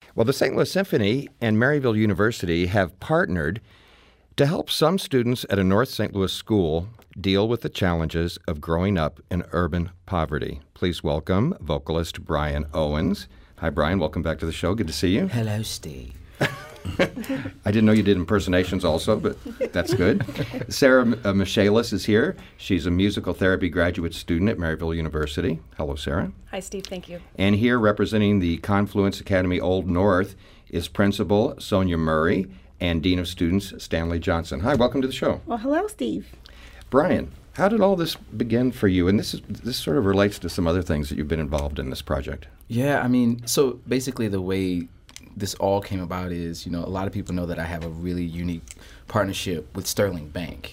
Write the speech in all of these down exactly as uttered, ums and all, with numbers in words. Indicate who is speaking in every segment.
Speaker 1: Well, the Saint Louis Symphony and Maryville University have partnered to help some students at a North Saint Louis school deal with the challenges of growing up in urban poverty. Please welcome vocalist Brian Owens. Hi, Brian. Welcome back to the show. Good to see you.
Speaker 2: Hello, Steve.
Speaker 1: I didn't know you did impersonations also, but that's good. Sarah uh, Michaelis is here. She's a musical therapy graduate student at Maryville University. Hello, Sarah.
Speaker 3: Hi, Steve. Thank you.
Speaker 1: And here representing the Confluence Academy Old North is Principal Sonia Murray and Dean of Students Stanley Johnson. Hi, welcome to the show.
Speaker 4: Well, hello, Steve.
Speaker 1: Brian, how did all this begin for you? And this is this sort of relates to some other things that you've been involved in this project.
Speaker 2: Yeah, I mean, so basically the way this all came about is, you know, a lot of people know that I have a really unique partnership with Sterling Bank.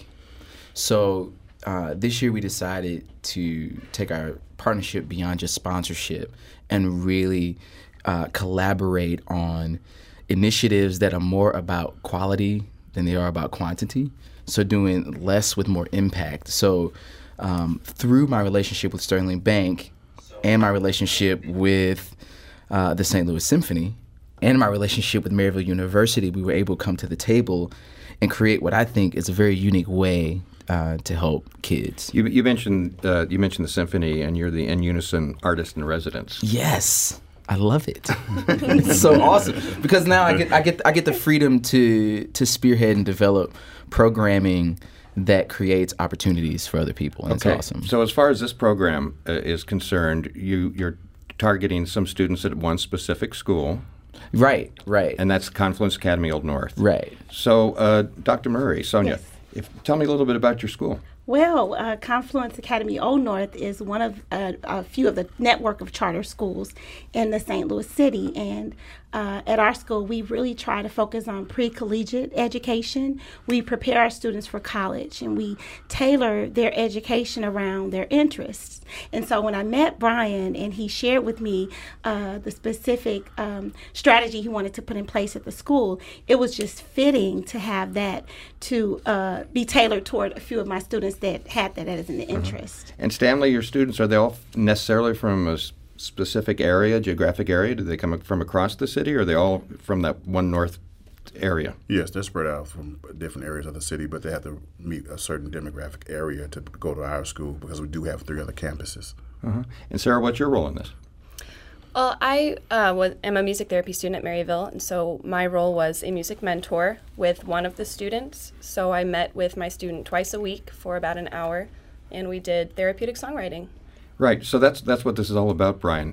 Speaker 2: So uh, this year we decided to take our partnership beyond just sponsorship and really uh, collaborate on initiatives that are more about quality than they are about quantity. So doing less with more impact. So um, through my relationship with Sterling Bank and my relationship with uh, the Saint Louis Symphony, and my relationship with Maryville University, we were able to come to the table and create what I think is a very unique way uh, to help kids.
Speaker 1: You, you mentioned uh, you mentioned the symphony, and you're the In Unison artist in residence.
Speaker 2: Yes, I love it. It's so awesome because now I get I get I get the freedom to to spearhead and develop programming that creates opportunities for other people, and
Speaker 1: okay.
Speaker 2: It's awesome.
Speaker 1: So as far as this program uh, is concerned, you you're targeting some students at one specific school.
Speaker 2: Right, right.
Speaker 1: And that's Confluence Academy Old North.
Speaker 2: Right.
Speaker 1: So, uh, Doctor Murray, Sonia,
Speaker 4: Yes.
Speaker 1: if, tell me a little bit about your school.
Speaker 4: Well, uh, Confluence Academy Old North is one of uh, a few of the network of charter schools in the Saint Louis city. And uh, at our school, we really try to focus on pre-collegiate education. We prepare our students for college, and we tailor their education around their interests. And so when I met Brian and he shared with me uh, the specific um, strategy he wanted to put in place at the school, it was just fitting to have that to uh, be tailored toward a few of my students that had that as an interest.
Speaker 1: And Stanley, your students, are they all necessarily from a s- specific area, geographic area? Do they come from across the city, or are they all from that one north area?
Speaker 5: Yes, they're spread out from different areas of the city, but they have to meet a certain demographic area to go to our school because we do have three other campuses.
Speaker 1: Uh-huh. And Sarah, what's your role in this?
Speaker 3: Well, I uh, was, am a music therapy student at Maryville, and so my role was a music mentor with one of the students. So I met with my student twice a week for about an hour, and we did therapeutic songwriting.
Speaker 1: Right. So that's that's what this is all about, Brian.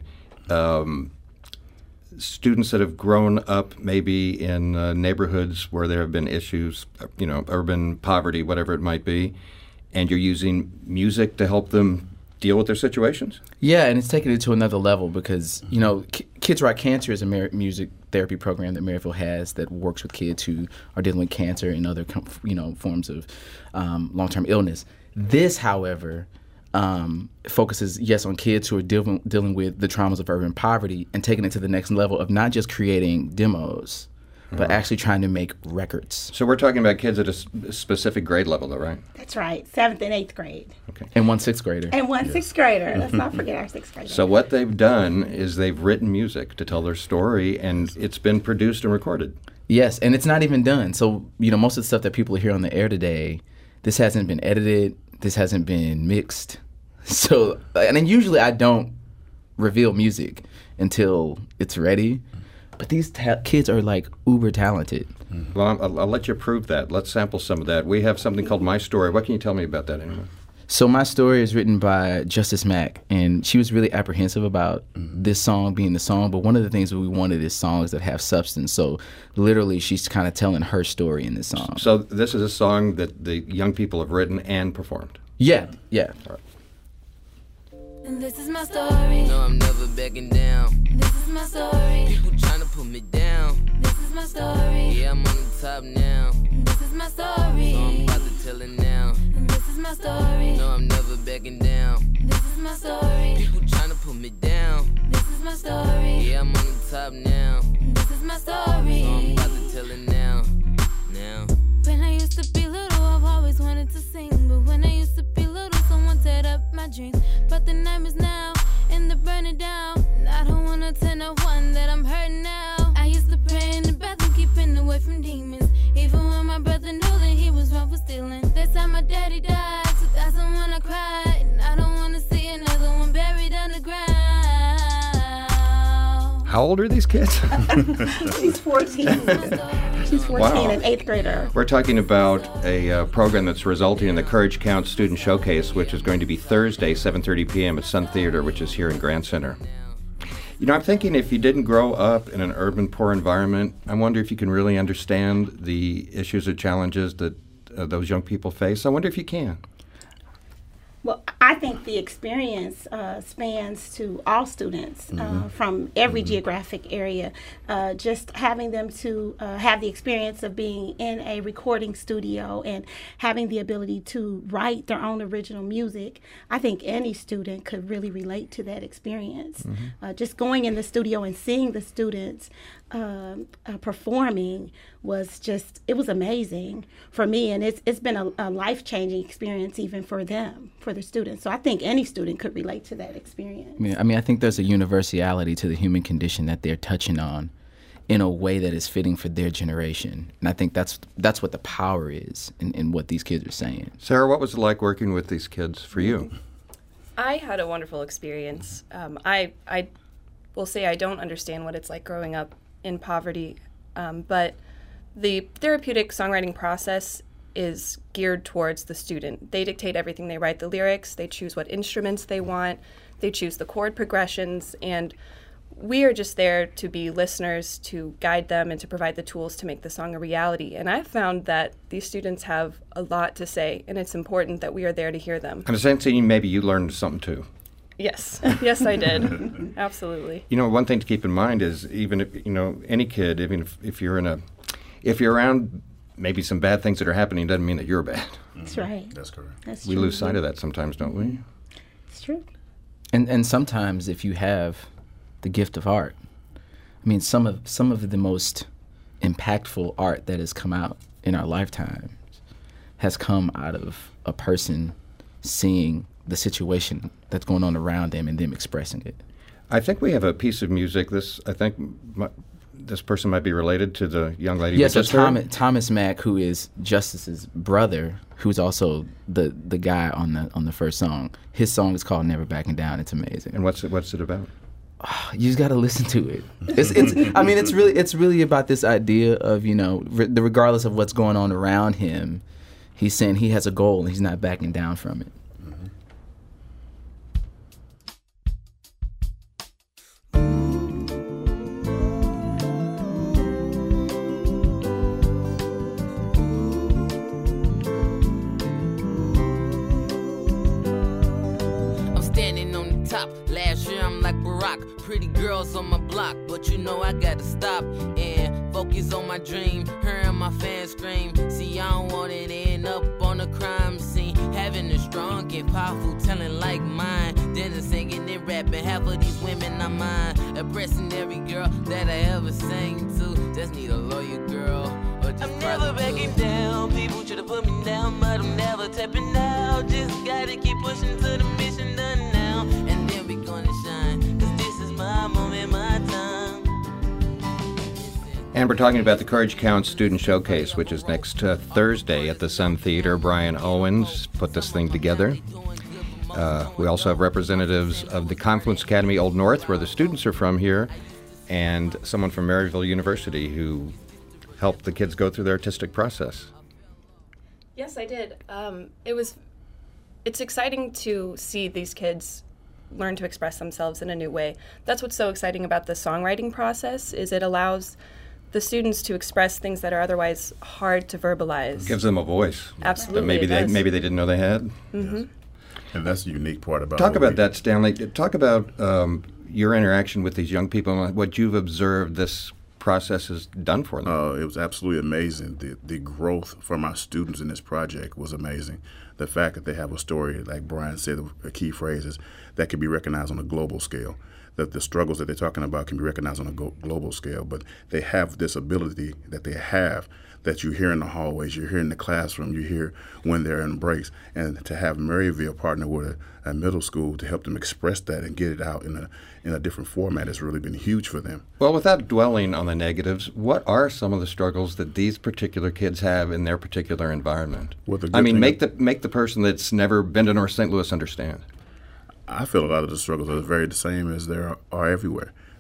Speaker 1: Um, students that have grown up maybe in uh, neighborhoods where there have been issues, you know, urban poverty, whatever it might be, and you're using music to help them deal with their situations?
Speaker 2: Yeah, and it's taking it to another level because, you know, K- Kids Rock Cancer is a mar- music therapy program that Maryville has that works with kids who are dealing with cancer and other, com- you know, forms of um, long-term illness. This, however, um, focuses, yes, on kids who are dealing dealing with the traumas of urban poverty and taking it to the next level of not just creating demos, but actually trying to make records.
Speaker 1: So we're talking about kids at a s- specific grade level, though, right?
Speaker 4: That's right, seventh and eighth grade.
Speaker 1: Okay.
Speaker 2: And one sixth grader.
Speaker 4: And one sixth grader. Let's not forget our sixth grader.
Speaker 1: So what they've done is they've written music to tell their story, and it's been produced and recorded.
Speaker 2: Yes, and it's not even done. So, you know, most of the stuff that people hear on the air today, this hasn't been edited, this hasn't been mixed. So, and then usually I don't reveal music until it's ready. But these ta- kids are like uber talented.
Speaker 1: Well, I'll, I'll let you prove that. Let's sample some of that. We have something called My Story. What can you tell me about that anyway?
Speaker 2: So My Story is written by Justice Mack, and she was really apprehensive about this song being the song, but one of the things that we wanted is songs that have substance. So literally she's kind of telling her story in this song.
Speaker 1: So this is a song that the young people have written and performed.
Speaker 2: Yeah, yeah.
Speaker 1: All right.
Speaker 6: And this is my story.
Speaker 7: No, I'm never backing down.
Speaker 6: This is my story.
Speaker 7: People tryna put me down.
Speaker 6: This is my story.
Speaker 7: Yeah, I'm on the top now.
Speaker 6: This is my story.
Speaker 7: So I'm about to tell it now.
Speaker 6: And this is my story.
Speaker 7: No, I'm never backing down.
Speaker 6: This is my story.
Speaker 7: People tryna put me down.
Speaker 6: This is my story.
Speaker 7: Yeah, I'm on the top now.
Speaker 6: This is my story.
Speaker 7: So I'm about to tell it now. Now.
Speaker 6: When I used to be little, I've always wanted to sing. But when I used to be little, someone teared up my dreams. But the nightmares now, and they're burning down. And I don't wanna tell no one that I'm hurting now. I used
Speaker 1: How old are these kids?
Speaker 4: She's fourteen. She's fourteen,
Speaker 1: Wow.
Speaker 4: an eighth grader.
Speaker 1: We're talking about a uh, program that's resulting in the Courage Counts Student Showcase, which is going to be Thursday, seven thirty p.m. at Sun Theater, which is here in Grand Center. You know, I'm thinking if you didn't grow up in an urban poor environment, I wonder if you can really understand the issues or challenges that uh, those young people face. I wonder if you can.
Speaker 4: Well, I think the experience uh, spans to all students uh,
Speaker 1: Mm-hmm.
Speaker 4: from every geographic area. Uh, just having them to uh, have the experience of being in a recording studio and having the ability to write their own original music, I think any student could really relate to that experience.
Speaker 1: Mm-hmm.
Speaker 4: Uh, just going in the studio and seeing the students um, uh, performing was just, it was amazing for me, and it's it's been a, a life-changing experience even for them, for the students. So I think any student could relate to that experience.
Speaker 2: I mean, I mean, I think there's a universality to the human condition that they're touching on in a way that is fitting for their generation. And I think that's that's what the power is in, in what these kids are saying.
Speaker 1: Sarah, what was it like working with these kids for you?
Speaker 3: I had a wonderful experience. Um, I I will say I don't understand what it's like growing up in poverty, um, but the therapeutic songwriting process is geared towards the student. They dictate everything. They write the lyrics, they choose what instruments they want, they choose the chord progressions, and we are just there to be listeners, to guide them, and to provide the tools to make the song a reality. And I've found that these students have a lot to say, and it's important that we are there to hear them.
Speaker 1: I'm sensing maybe you learned something too.
Speaker 3: Yes, yes, I did. Absolutely.
Speaker 1: You know, one thing to keep in mind is even if, you know, any kid, even if, if you're in a, if you're around maybe some bad things that are happening, doesn't mean that you're bad.
Speaker 4: That's right.
Speaker 5: That's correct.
Speaker 4: That's
Speaker 1: We
Speaker 4: true.
Speaker 1: lose sight of that sometimes, don't we?
Speaker 4: It's true.
Speaker 2: And and sometimes if you have the gift of art, I mean, some of some of the most impactful art that has come out in our lifetimes has come out of a person seeing the situation that's going on around them and them expressing it.
Speaker 1: I think we have a piece of music. This, I think, m- this person might be related to the young lady.
Speaker 2: Yeah,
Speaker 1: we
Speaker 2: so
Speaker 1: just heard.
Speaker 2: Thomas, Thomas Mack, who is Justice's brother, who's also the the guy on the on the first song. His song is called "Never Backing Down." It's amazing.
Speaker 1: And what's it, what's it about?
Speaker 2: You just got to listen to it. It's, it's. I mean, it's really, it's really about this idea of, you know, re- the regardless of what's going on around him, he's saying he has a goal and he's not backing down from it.
Speaker 7: I'm standing on the top. Last year I'm like Barack. Pretty girls on my block, but you know I gotta stop and focus on my dream. Hearing my fans scream. See, I don't want it end up on a crime scene. Having a strong and powerful talent like mine. Then singing and rapping, half of these women are mine. Oppressing every girl that I ever sang to. Just need a lawyer girl. Or just I'm never backing down. People try to put me down, but I'm never tapping out. Just gotta keep pushing to the mission done now. And then we gonna shine. Cause this is my moment, my time.
Speaker 1: And we're talking about the Courage Counts Student Showcase, which is next uh, Thursday at the Sun Theater. Brian Owens put this thing together. Uh, we also have representatives of the Confluence Academy Old North, where the students are from here, and someone from Maryville University who helped the kids go through their artistic process.
Speaker 3: Yes, I did. Um, it was, it's exciting to see these kids learn to express themselves in a new way. That's what's so exciting about the songwriting process, is it allows the students to express things that are otherwise hard to verbalize.
Speaker 1: Gives them a voice
Speaker 3: Absolutely,
Speaker 1: that maybe
Speaker 3: it
Speaker 1: they
Speaker 3: does.
Speaker 1: maybe they didn't know they had.
Speaker 3: Mm-hmm.
Speaker 5: And that's the unique part about
Speaker 1: Talk
Speaker 5: what
Speaker 1: about
Speaker 5: we-
Speaker 1: that, Stanley. Talk about um, your interaction with these young people and what you've observed this process has done for them.
Speaker 5: Uh, it was absolutely amazing. The the growth from our students in this project was amazing. The fact that they have a story, like Brian said, a key phrase is that can be recognized on a global scale. That the struggles that they're talking about can be recognized on a go- global scale, but they have this ability that they have that you hear in the hallways, you hear in the classroom, you hear when they're embraced. And to have Maryville partner with a, a middle school to help them express that and get it out in a in a different format has really been huge for them.
Speaker 1: Well, without dwelling on the negatives, what are some of the struggles that these particular kids have in their particular environment?
Speaker 5: Well, the
Speaker 1: I
Speaker 5: good
Speaker 1: mean,
Speaker 5: thing
Speaker 1: make the make the person that's never been to North Saint Louis understand.
Speaker 5: I feel a lot of the struggles are very the same as there are, are everywhere.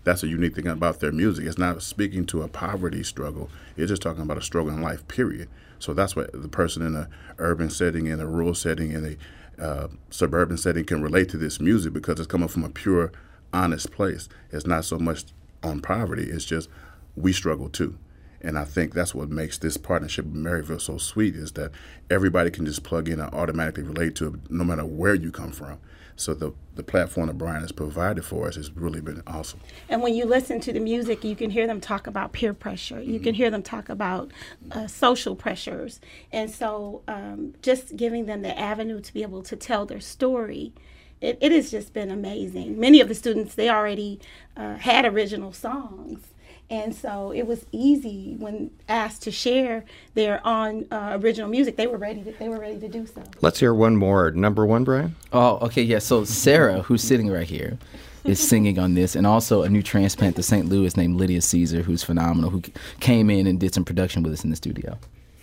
Speaker 5: that's a unique thing about their music. It's not speaking to a poverty struggle. It's just talking about a struggle in life, period. So that's what the person in an urban setting, in a rural setting, in a uh, suburban setting can relate to this music because it's coming from a pure, honest place. It's not so much on poverty. It's just we struggle too. And I think that's what makes this partnership with Maryville so sweet is that everybody can just plug in and automatically relate to it no matter where you come from. So the, the platform that Brian has provided for us has really been awesome.
Speaker 4: And when you listen to the music, you can hear them talk about peer pressure. You mm-hmm. can hear them talk about uh, social pressures. And so um, just giving them the avenue to be able to tell their story, it, it has just been amazing. Many of the students, they already uh, had original songs. And so it was easy when asked to share their own uh, original music. They were ready to, they were ready to do so.
Speaker 1: Let's hear one more. Number one, Brian?
Speaker 2: Oh, okay, yeah. So Sarah, who's sitting right here, is singing on this. And also a new transplant to Saint Louis named Lydia Caesar, who's phenomenal, who came in and did some production with us in the studio.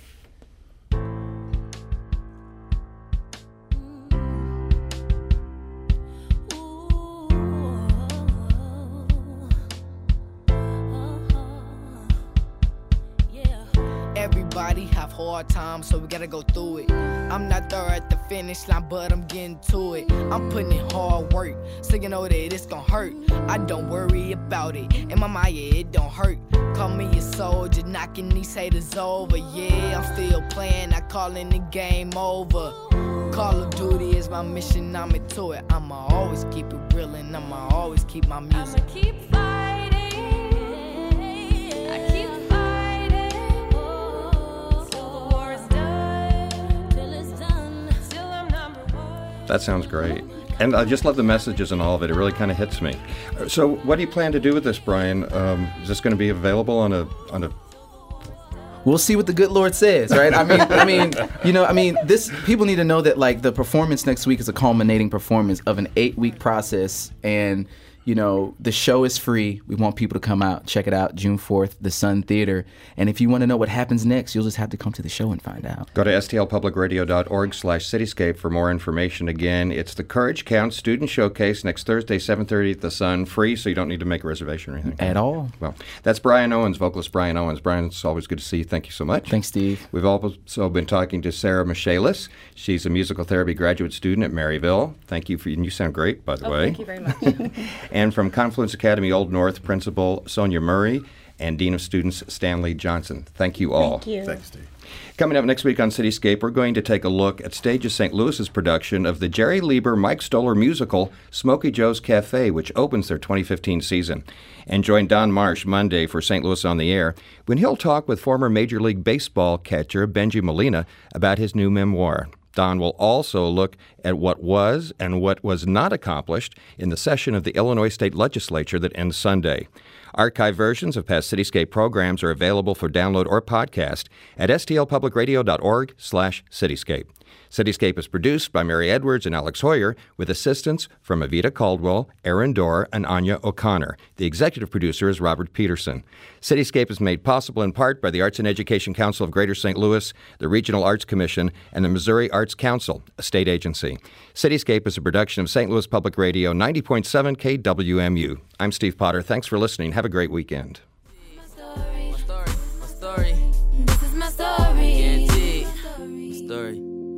Speaker 8: Everybody have hard times, so we gotta go through it. I'm not there at the finish line, but I'm getting to it. I'm putting in hard work, so you know that it's gonna hurt. I don't worry about it, in my mind, yeah, it don't hurt. Call me a soldier, knocking these haters over. Yeah, I'm still playing, not calling the game over. Call of Duty is my mission, I'm into it. I'ma always keep it real, and I'ma always keep my music.
Speaker 6: I'ma keep fighting. I keep
Speaker 1: That sounds great. And I just love the messages and all of it. It really kind of hits me. So what do you plan to do with this, Brian? Um, is this going to be available on a on a
Speaker 2: We'll see what the good Lord says, right? I mean, I mean, you know, I mean, this people need to know that like the performance next week is a culminating performance of an eight-week process, and you know, the show is free. We want people to come out, check it out, June fourth, the Sun Theater. And if you want to know what happens next, you'll just have to come to the show and find out.
Speaker 1: Go to S T L public radio dot org slash cityscape for more information. Again, it's the Courage Counts Student Showcase next Thursday, seven thirty at the Sun, free, so you don't need to make a reservation or anything.
Speaker 2: At all.
Speaker 1: Well, that's Brian Owens, vocalist Brian Owens. Brian, it's always good to see you. Thank you so much.
Speaker 2: Thanks, Steve.
Speaker 1: We've also been talking to Sarah Michaelis. She's a musical therapy graduate student at Maryville. Thank you for, and you sound great, by the
Speaker 3: oh,
Speaker 1: way.
Speaker 3: Thank you very much.
Speaker 1: And from Confluence Academy Old North, Principal Sonia Murray, and Dean of Students Stanley Johnson. Thank you all.
Speaker 4: Thank you.
Speaker 5: Thanks, Steve.
Speaker 1: Coming up next week on Cityscape, we're going to take a look at Stages Saint Louis's production of the Jerry Lieber Mike Stoller musical Smokey Joe's Cafe, which opens their twenty fifteen season. And join Don Marsh Monday for Saint Louis on the Air when he'll talk with former Major League Baseball catcher Benji Molina about his new memoir. Don will also look at what was and what was not accomplished in the session of the Illinois State Legislature that ends Sunday. Archive versions of past Cityscape programs are available for download or podcast at S T L public radio dot org slash cityscape. Cityscape is produced by Mary Edwards and Alex Hoyer with assistance from Avita Caldwell, Aaron Dorr, and Anya O'Connor. The executive producer is Robert Peterson. Cityscape is made possible in part by the Arts and Education Council of Greater Saint Louis, the Regional Arts Commission, and the Missouri Arts Council, a state agency. Cityscape is a production of Saint Louis Public Radio, ninety point seven K W M U. I'm Steve Potter. Thanks for listening. Have a great weekend.